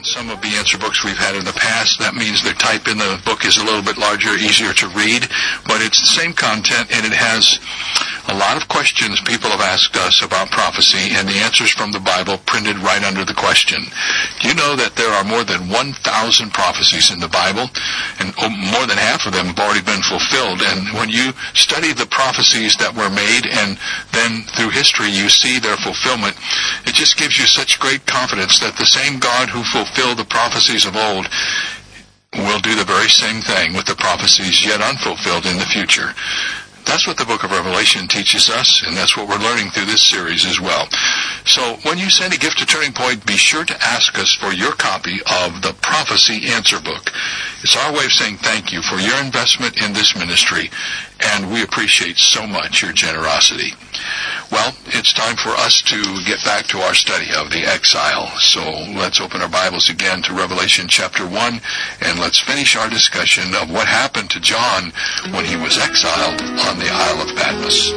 some of the answer books we've had in the past. That means the type in the book is a little bit larger, easier to read, but it's the same content, and it has a lot of questions people have asked us about prophecy, and the answers from the Bible printed right under the question. Do you know that there are more than 1,000 prophecies in the Bible, and more than half of them have already been fulfilled? And when you study the prophecies that were made, and then through history you see their fulfillment, it just gives you such great confidence that the same God who fulfilled the prophecies of old will do the very same thing with the prophecies yet unfulfilled in the future. That's what the book of Revelation teaches us, and that's what we're learning through this series as well. So when you send a gift to Turning Point, be sure to ask us for your copy of the Prophecy Answer Book. It's our way of saying thank you for your investment in this ministry, and we appreciate so much your generosity. Well, it's time for us to get back to our study of the exile. So let's open our Bibles again to Revelation chapter 1, and let's finish our discussion of what happened to John when he was exiled on the Isle of Patmos.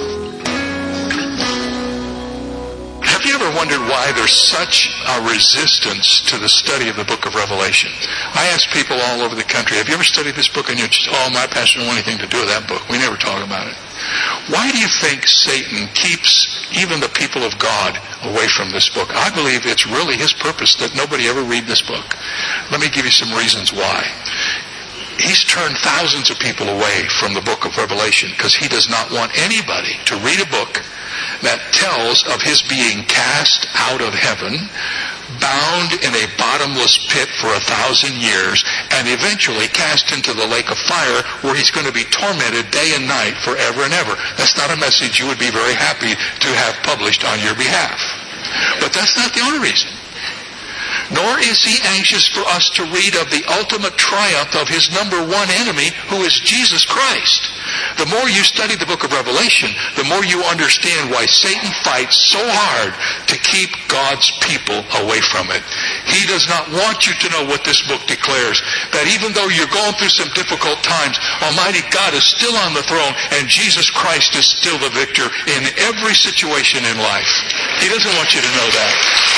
Have you ever wondered why there's such a resistance to the study of the book of Revelation? I ask people all over the country, have you ever studied this book? And you're just, my pastor don't want anything to do with that book. We never talk about it. Why do you think Satan keeps even the people of God away from this book? I believe it's really his purpose that nobody ever read this book. Let me give you some reasons why. He's turned thousands of people away from the book of Revelation because he does not want anybody to read a book that tells of his being cast out of heaven, bound in a bottomless pit for 1,000 years, and eventually cast into the lake of fire where he's going to be tormented day and night forever and ever. That's not a message you would be very happy to have published on your behalf. But that's not the only reason. Nor is he anxious for us to read of the ultimate triumph of his number one enemy, who is Jesus Christ. The more you study the book of Revelation, the more you understand why Satan fights so hard to keep God's people away from it. He does not want you to know what this book declares, that even though you're going through some difficult times, Almighty God is still on the throne, and Jesus Christ is still the victor in every situation in life. He doesn't want you to know that.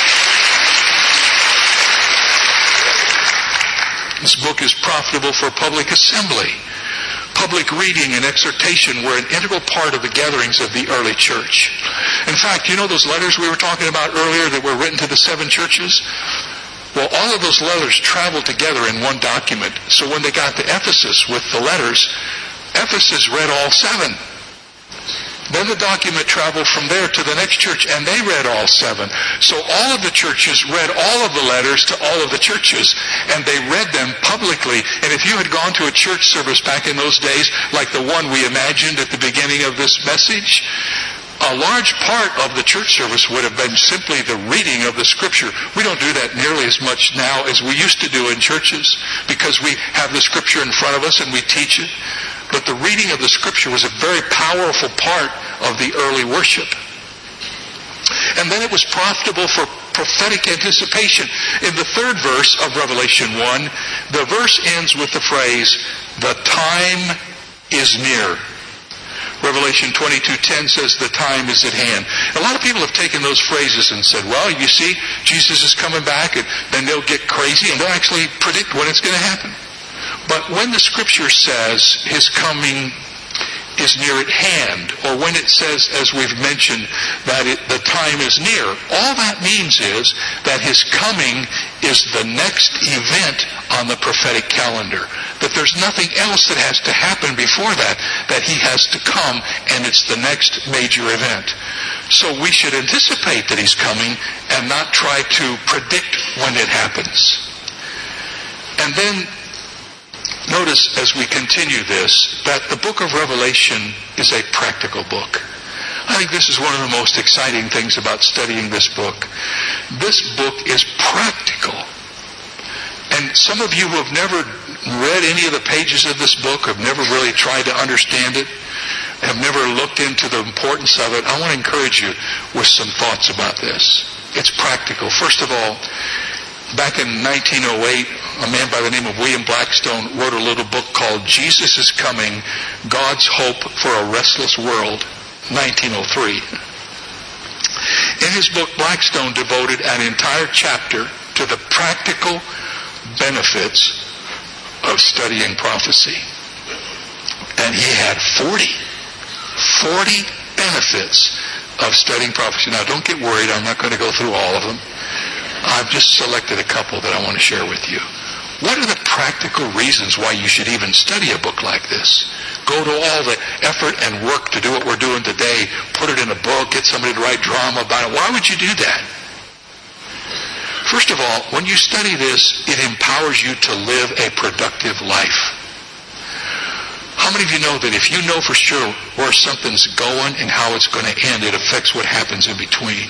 This book is profitable for public assembly. Public reading and exhortation were an integral part of the gatherings of the early church. In fact, you know those letters we were talking about earlier that were written to the 7 churches? Well, all of those letters traveled together in one document. So when they got to Ephesus with the letters, Ephesus read all 7. Then the document traveled from there to the next church, and they read all 7. So all of the churches read all of the letters to all of the churches, and they read them publicly. And if you had gone to a church service back in those days, like the one we imagined at the beginning of this message, a large part of the church service would have been simply the reading of the Scripture. We don't do that nearly as much now as we used to do in churches, because we have the Scripture in front of us and we teach it. But the reading of the Scripture was a very powerful part of the early worship. And then it was profitable for prophetic anticipation. In the 3rd verse of Revelation 1, the verse ends with the phrase, "The time is near." Revelation 22:10 says the time is at hand. A lot of people have taken those phrases and said, well, you see, Jesus is coming back, and then they'll get crazy and they'll actually predict when it's going to happen. But when the Scripture says his coming is near at hand, or when it says, as we've mentioned, that the time is near, all that means is that his coming is the next event on the prophetic calendar. That there's nothing else that has to happen before that, that he has to come, and it's the next major event. So we should anticipate that he's coming and not try to predict when it happens. And then notice as we continue this, that the book of Revelation is a practical book. I think this is one of the most exciting things about studying this book. This book is practical. And some of you who have never read any of the pages of this book, have never really tried to understand it, have never looked into the importance of it, I want to encourage you with some thoughts about this. It's practical. First of all, back in 1908, a man by the name of William Blackstone wrote a little book called Jesus is Coming, God's Hope for a Restless World, 1903. In his book, Blackstone devoted an entire chapter to the practical benefits of studying prophecy. And he had 40 benefits of studying prophecy. Now, don't get worried. I'm not going to go through all of them. I've just selected a couple that I want to share with you. What are the practical reasons why you should even study a book like this? Go to all the effort and work to do what we're doing today, put it in a book, get somebody to write drama about it. Why would you do that? First of all, when you study this, it empowers you to live a productive life. How many of you know that if you know for sure where something's going and how it's going to end, it affects what happens in between?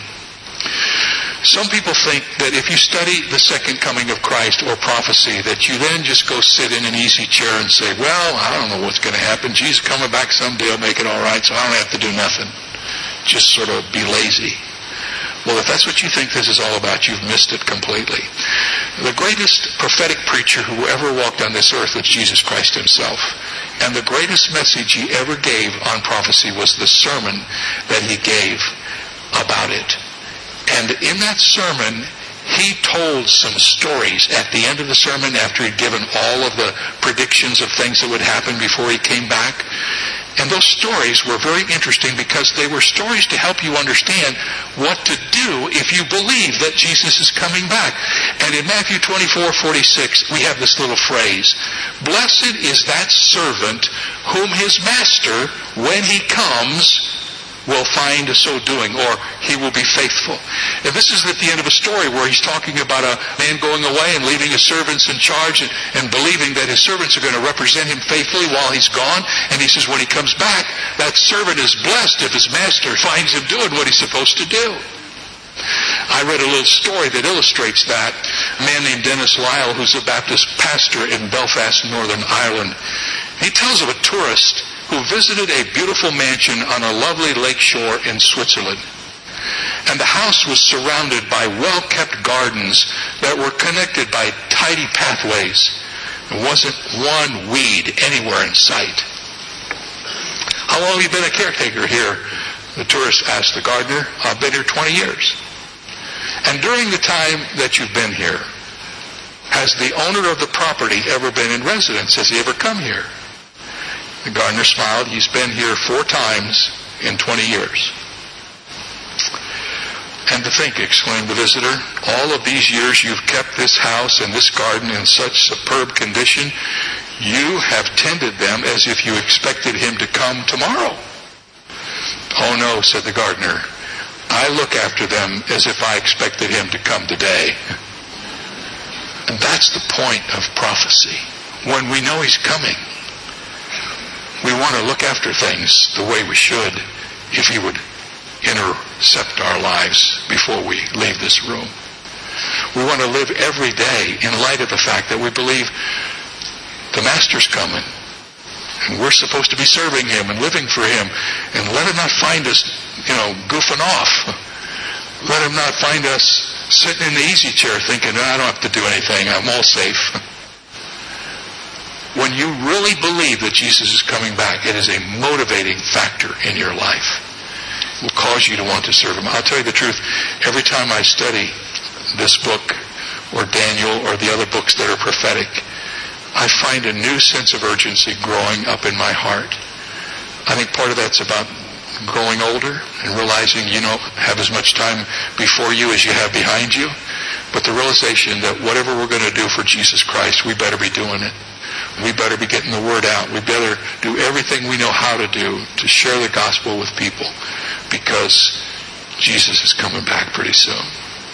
Some people think that if you study the second coming of Christ or prophecy, that you then just go sit in an easy chair and say, well, I don't know what's going to happen. Jesus coming back someday, I'll make it all right, so I don't have to do nothing. Just sort of be lazy. Well, if that's what you think this is all about, you've missed it completely. The greatest prophetic preacher who ever walked on this earth was Jesus Christ himself. And the greatest message he ever gave on prophecy was the sermon that he gave about it. And in that sermon, he told some stories at the end of the sermon after he'd given all of the predictions of things that would happen before he came back. And those stories were very interesting because they were stories to help you understand what to do if you believe that Jesus is coming back. And in Matthew 24:46, we have this little phrase, "Blessed is that servant whom his master, when he comes, will find so doing," or he will be faithful. And this is at the end of a story where he's talking about a man going away and leaving his servants in charge and believing that his servants are going to represent him faithfully while he's gone. And he says when he comes back, that servant is blessed if his master finds him doing what he's supposed to do. I read a little story that illustrates that. A man named Dennis Lyle, who's a Baptist pastor in Belfast, Northern Ireland. He tells of a tourist who visited a beautiful mansion on a lovely lake shore in Switzerland. And the house was surrounded by well-kept gardens that were connected by tidy pathways. There wasn't one weed anywhere in sight. "How long have you been a caretaker here?" the tourist asked the gardener. "I've been here 20 years. "And during the time that you've been here, has the owner of the property ever been in residence? Has he ever come here?" The gardener smiled. "He's been here 4 times in 20 years. "And to think," exclaimed the visitor, "all of these years you've kept this house and this garden in such superb condition, you have tended them as if you expected him to come tomorrow." "Oh no," said the gardener, "I look after them as if I expected him to come today." And that's the point of prophecy. When we know he's coming, we want to look after things the way we should if he would intercept our lives before we leave this room. We want to live every day in light of the fact that we believe the Master's coming and we're supposed to be serving him and living for him. And let him not find us, goofing off. Let him not find us sitting in the easy chair thinking, "I don't have to do anything, I'm all safe." When you really believe that Jesus is coming back, it is a motivating factor in your life. It will cause you to want to serve him. I'll tell you the truth, every time I study this book or Daniel or the other books that are prophetic, I find a new sense of urgency growing up in my heart. I think part of that's about growing older and realizing you don't have as much time before you as you have behind you. But the realization that whatever we're going to do for Jesus Christ, we better be doing it. We better be getting the word out. We better do everything we know how to do to share the gospel with people, because Jesus is coming back pretty soon.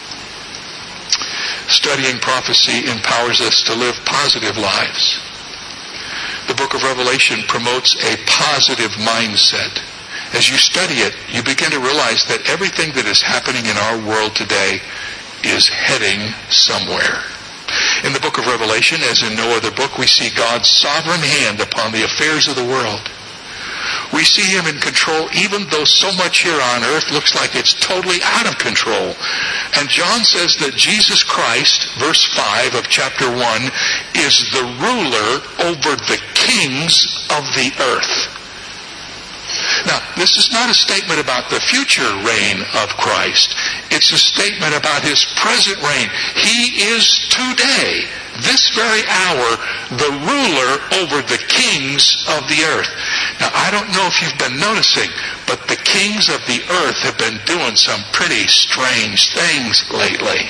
Studying prophecy empowers us to live positive lives. The book of Revelation promotes a positive mindset. As you study it, you begin to realize that everything that is happening in our world today is heading somewhere. In the book of Revelation, as in no other book, we see God's sovereign hand upon the affairs of the world. We see him in control, even though so much here on earth looks like it's totally out of control. And John says that Jesus Christ, verse 5 of chapter 1, is the ruler over the kings of the earth. Now, this is not a statement about the future reign of Christ. It's a statement about his present reign. He is today this very hour the ruler over the kings of the earth. Now, I don't know if you've been noticing, but the kings of the earth have been doing some pretty strange things lately.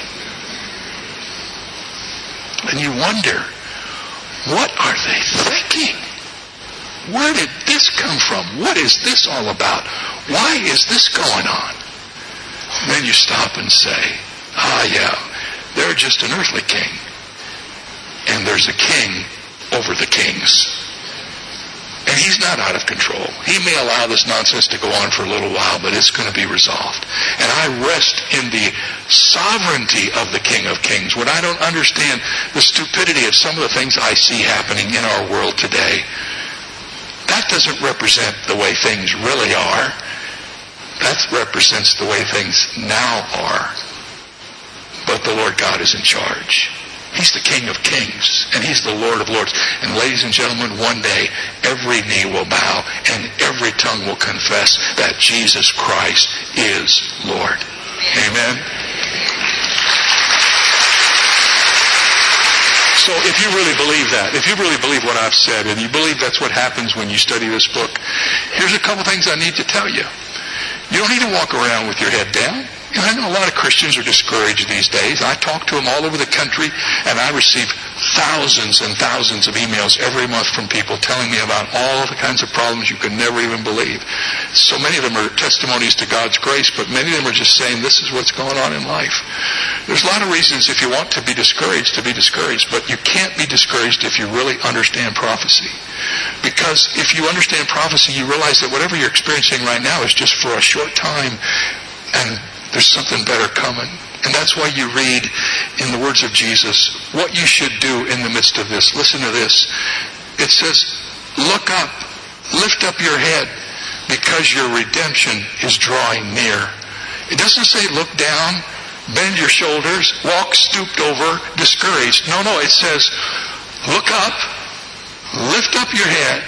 And you wonder, what are they thinking? Where did this come from? What is this all about? Why is this going on? And then you stop and say, yeah, they're just an earthly king. And there's a king over the kings. And he's not out of control. He may allow this nonsense to go on for a little while, but it's going to be resolved. And I rest in the sovereignty of the King of Kings. When I don't understand the stupidity of some of the things I see happening in our world today, that doesn't represent the way things really are. That represents the way things now are. But the Lord God is in charge. He's the King of Kings, and He's the Lord of Lords. And ladies and gentlemen, one day, every knee will bow, and every tongue will confess that Jesus Christ is Lord. Amen? So if you really believe that, if you really believe what I've said, and you believe that's what happens when you study this book, here's a couple things I need to tell you. You don't need to walk around with your head down. You know, I know a lot of Christians are discouraged these days. I talk to them all over the country, and I receive thousands and thousands of emails every month from people telling me about all the kinds of problems you could never even believe. So many of them are testimonies to God's grace, but many of them are just saying this is what's going on in life. There's a lot of reasons if you want to be discouraged, but you can't be discouraged if you really understand prophecy. Because if you understand prophecy, you realize that whatever you're experiencing right now is just for a short time, and there's something better coming. And that's why you read in the words of Jesus what you should do in the midst of this. Listen to this. It says, look up, lift up your head, because your redemption is drawing near. It doesn't say look down, bend your shoulders, walk stooped over, discouraged. No, it says look up, lift up your head,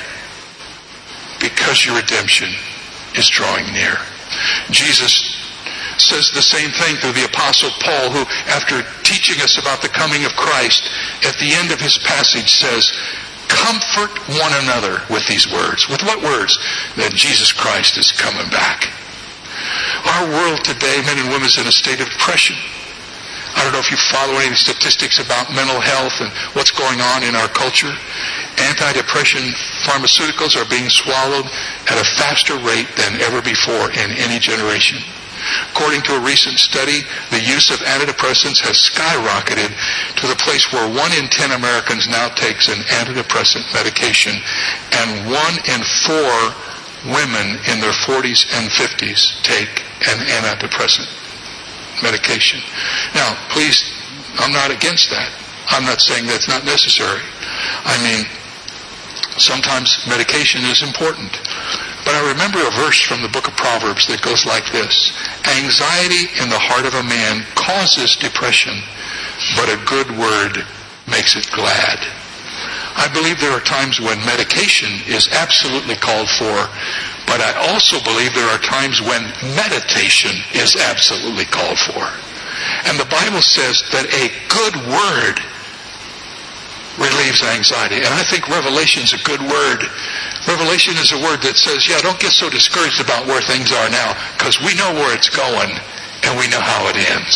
because your redemption is drawing near. Jesus says the same thing through the Apostle Paul, who, after teaching us about the coming of Christ, at the end of his passage says, comfort one another with these words. With what words? That Jesus Christ is coming back. Our world today, men and women, is in a state of depression. I don't know if you follow any statistics about mental health and what's going on in our culture. Antidepressant pharmaceuticals are being swallowed at a faster rate than ever before in any generation. According to a recent study, the use of antidepressants has skyrocketed to the place where 1 in 10 Americans now takes an antidepressant medication, and 1 in 4 women in their 40s and 50s take an antidepressant medication. Now, please, I'm not against that. I'm not saying that's not necessary. I mean, sometimes medication is important. But I remember a verse from the book of Proverbs that goes like this. Anxiety in the heart of a man causes depression, but a good word makes it glad. I believe there are times when medication is absolutely called for, but I also believe there are times when meditation is absolutely called for. And the Bible says that a good word relieves anxiety. And I think revelation is a good word. Revelation is a word that says, don't get so discouraged about where things are now, because we know where it's going, and we know how it ends.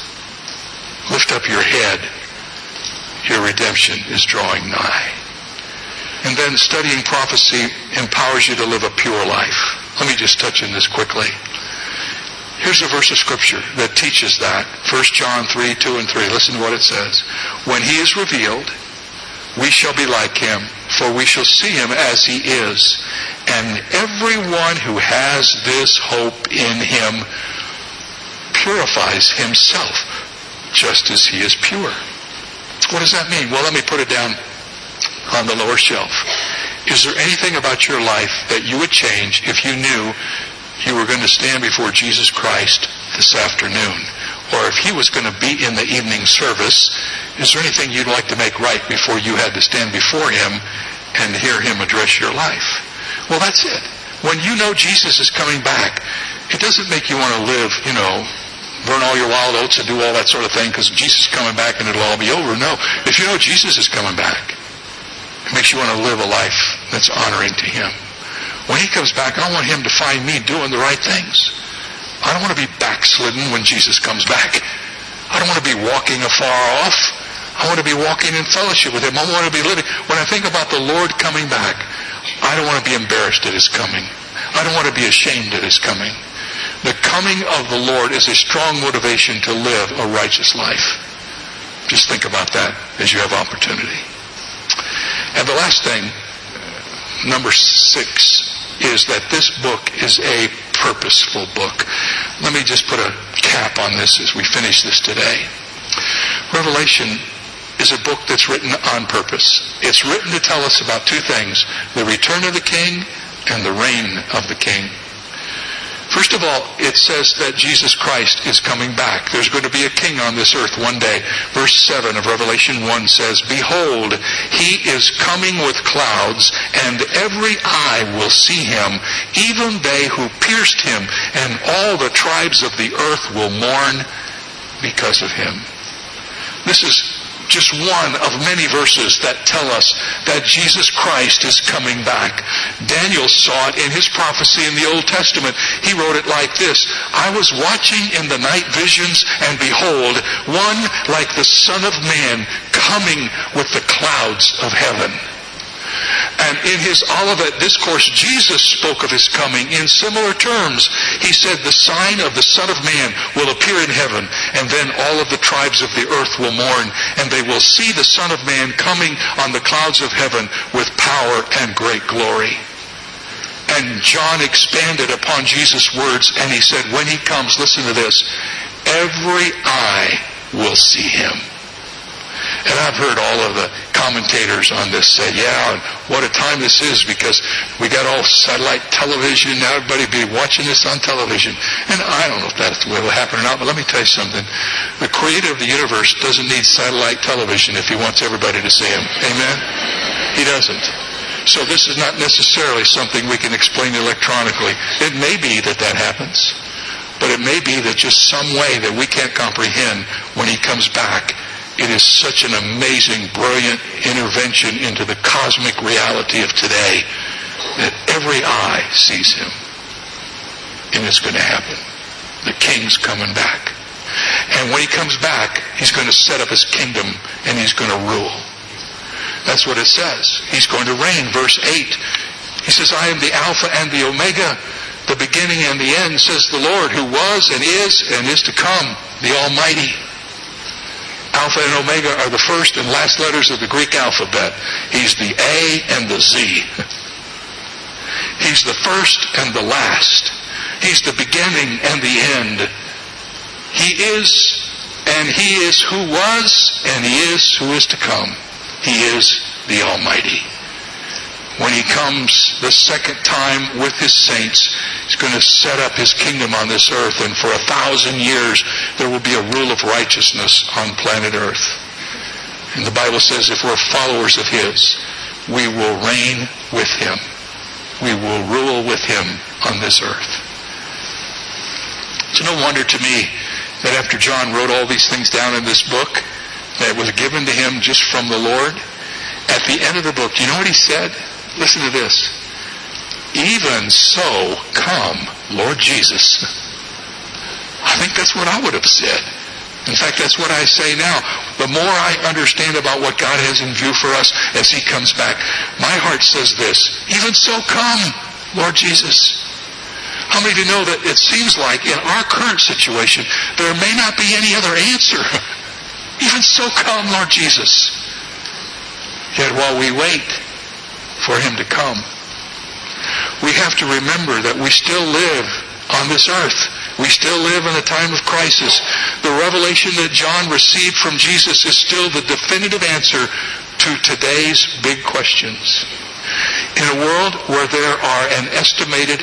Lift up your head. Your redemption is drawing nigh. And then studying prophecy empowers you to live a pure life. Let me just touch on this quickly. Here's a verse of Scripture that teaches that. 1 John 3:2 and 3. Listen to what it says. When He is revealed, we shall be like Him, for we shall see Him as He is. And everyone who has this hope in Him purifies himself, just as He is pure. What does that mean? Well, let me put it down on the lower shelf. Is there anything about your life that you would change if you knew you were going to stand before Jesus Christ this afternoon? Or if He was going to be in the evening service, is there anything you'd like to make right before you had to stand before Him and hear Him address your life? Well, that's it. When you know Jesus is coming back, it doesn't make you want to live, burn all your wild oats and do all that sort of thing because Jesus is coming back and it'll all be over. No. If you know Jesus is coming back, it makes you want to live a life that's honoring to Him. When He comes back, I want Him to find me doing the right things. I don't want to be backslidden when Jesus comes back. I don't want to be walking afar off. I want to be walking in fellowship with Him. I want to be living. When I think about the Lord coming back, I don't want to be embarrassed at His coming. I don't want to be ashamed at His coming. The coming of the Lord is a strong motivation to live a righteous life. Just think about that as you have opportunity. And the last thing, number 6, is that this book is a purposeful book. Let me just put a cap on this as we finish this today. Revelation is a book that's written on purpose. It's written to tell us about two things: the return of the King and the reign of the King. First of all, it says that Jesus Christ is coming back. There's going to be a king on this earth one day. Verse 7 of Revelation 1 says, "Behold, He is coming with clouds, and every eye will see Him, even they who pierced Him, and all the tribes of the earth will mourn because of Him." This is just one of many verses that tell us that Jesus Christ is coming back. Daniel saw it in his prophecy in the Old Testament. He wrote it like this: "I was watching in the night visions, and behold, one like the Son of Man coming with the clouds of heaven." And in His Olivet Discourse, Jesus spoke of His coming in similar terms. He said, "The sign of the Son of Man will appear in heaven, and then all of the tribes of the earth will mourn, and they will see the Son of Man coming on the clouds of heaven with power and great glory." And John expanded upon Jesus' words, and he said, when He comes, listen to this, every eye will see Him. And I've heard all of the commentators on this say, yeah, what a time this is, because we got all satellite television, now everybody be watching this on television. And I don't know if that's the way it will happen or not, but let me tell you something. The Creator of the universe doesn't need satellite television if He wants everybody to see Him. Amen? He doesn't. So this is not necessarily something we can explain electronically. It may be that that happens, but it may be that just some way that we can't comprehend when He comes back. It is such an amazing, brilliant intervention into the cosmic reality of today that every eye sees Him. And it's going to happen. The King's coming back. And when He comes back, He's going to set up His kingdom and He's going to rule. That's what it says. He's going to reign. Verse 8. He says, "I am the Alpha and the Omega, the beginning and the end, says the Lord, who was and is to come, the Almighty." Alpha and Omega are the first and last letters of the Greek alphabet. He's the A and the Z. He's the first and the last. He's the beginning and the end. He is, and He is who was, and He is who is to come. He is the Almighty. When He comes the second time with His saints, He's going to set up His kingdom on this earth, and for 1,000 years there will be a rule of righteousness on planet earth. And the Bible says if we're followers of His, we will reign with Him. We will rule with Him on this earth. It's no wonder to me that after John wrote all these things down in this book that was given to him just from the Lord, at the end of the book, do you know what he said? Listen to this. "Even so, come, Lord Jesus." I think that's what I would have said. In fact, that's what I say now. The more I understand about what God has in view for us as He comes back, my heart says this: even so, come, Lord Jesus. How many of you know that it seems like in our current situation, there may not be any other answer? Even so, come, Lord Jesus. Yet while we wait for Him to come, we have to remember that we still live on this earth. We still live in a time of crisis. The revelation that John received from Jesus is still the definitive answer to today's big questions. In a world where there are an estimated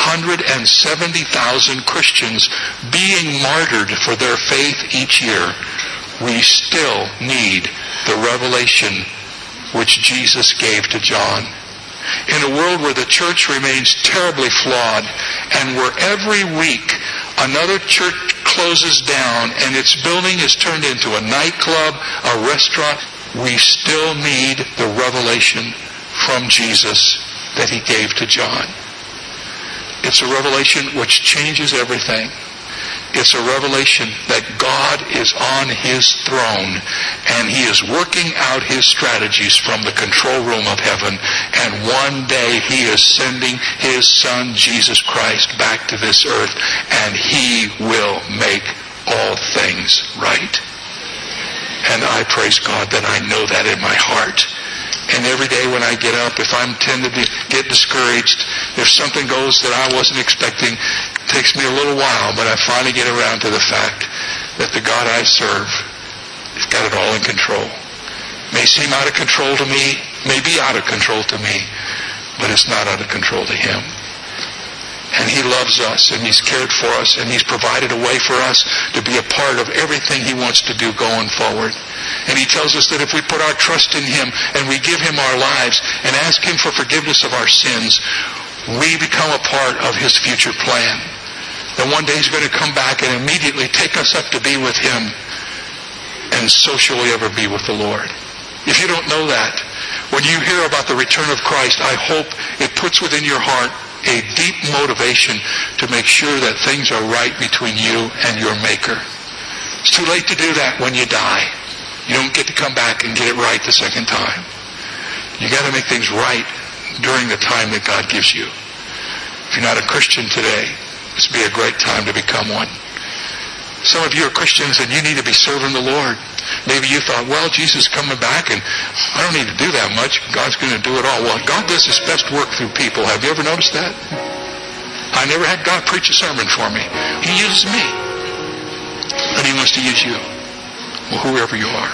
170,000 Christians being martyred for their faith each year, we still need the revelation which Jesus gave to John. In a world where the church remains terribly flawed, and where every week another church closes down and its building is turned into a nightclub, a restaurant, we still need the revelation from Jesus that he gave to John. It's a revelation which changes everything. It's a revelation that God is on his throne and he is working out his strategies from the control room of heaven, and one day he is sending his Son Jesus Christ back to this earth, and he will make all things right. And I praise God that I know that in my heart. And every day when I get up, if I'm tend to get discouraged, if something goes that I wasn't expecting, it takes me a little while, but I finally get around to the fact that the God I serve has got it all in control. May seem out of control to me, may be out of control to me, but it's not out of control to him. And he loves us, and he's cared for us, and he's provided a way for us to be a part of everything he wants to do going forward. And he tells us that if we put our trust in him and we give him our lives and ask him for forgiveness of our sins, we become a part of his future plan. That one day he's going to come back and immediately take us up to be with him, and so shall we ever be with the Lord. If you don't know that, when you hear about the return of Christ, I hope it puts within your heart a deep motivation to make sure that things are right between you and your Maker. It's too late to do that when you die. You don't get to come back and get it right the second time. You got to make things right during the time that God gives you. If you're not a Christian today, this would be a great time to become one. Some of you are Christians and you need to be serving the Lord. Maybe you thought, well, Jesus is coming back and I don't need to do that much. God's going to do it all. Well, God does his best work through people. Have you ever noticed that? I never had God preach a sermon for me. He uses me. And he wants to use you. Well, whoever you are.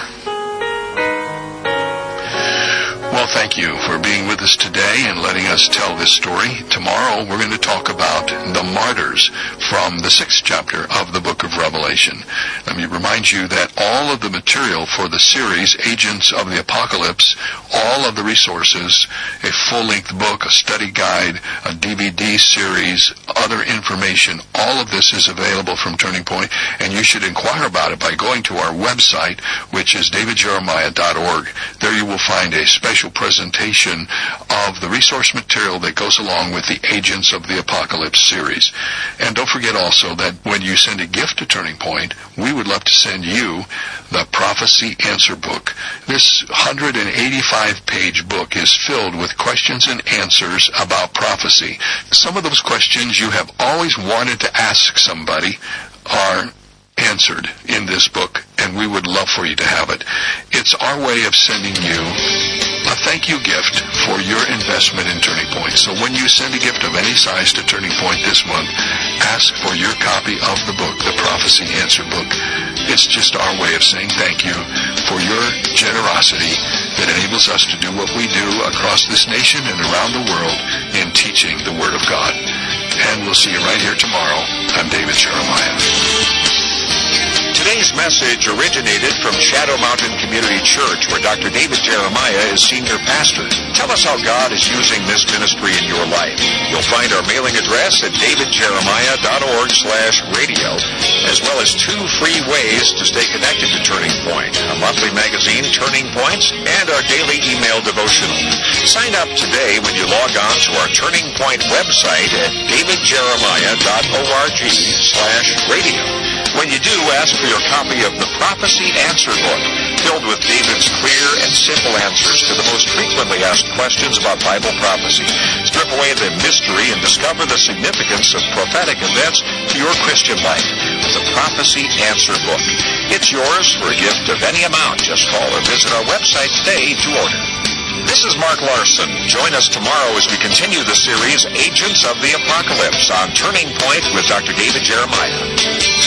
Well, thank you for being with us today and letting us tell this story. Tomorrow we're going to talk about the martyrs from the 6th chapter of the book of Revelation. Let me remind you that all of the material for the series, Agents of the Apocalypse, all of the resources, a full-length book, a study guide, a DVD series, other information, all of this is available from Turning Point, and you should inquire about it by going to our website, which is davidjeremiah.org. There you will find a special presentation of the resource material that goes along with the Agents of the Apocalypse series. And don't forget also that when you send a gift to Turning Point, we would love to send you the Prophecy Answer Book. This 185-page book is filled with questions and answers about prophecy. Some of those questions you have always wanted to ask somebody are answered in this book, and we would love for you to have it. It's our way of sending you a thank you gift for your investment in Turning Point. So when you send a gift of any size to Turning Point this month, ask for your copy of the book, the Prophecy Answer Book. It's just our way of saying thank you for your generosity that enables us to do what we do across this nation and around the world in teaching the Word of God. And we'll see you right here tomorrow. I'm David Jeremiah. Today's message originated from Shadow Mountain Community Church, where Dr. David Jeremiah is senior pastor. Tell us how God is using this ministry in your life. You'll find our mailing address at davidjeremiah.org/radio, as well as 2 free ways to stay connected to Turning Point: a monthly magazine, Turning Points, and our daily email devotional. Sign up today when you log on to our Turning Point website at davidjeremiah.org/radio. When you do, ask for your copy of the Prophecy Answer Book, filled with David's clear and simple answers to the most frequently asked questions about Bible prophecy. Strip away the mystery and discover the significance of prophetic events to your Christian life with the Prophecy Answer Book. It's yours for a gift of any amount. Just call or visit our website today to order. This is Mark Larson. Join us tomorrow as we continue the series Agents of the Apocalypse on Turning Point with Dr. David Jeremiah.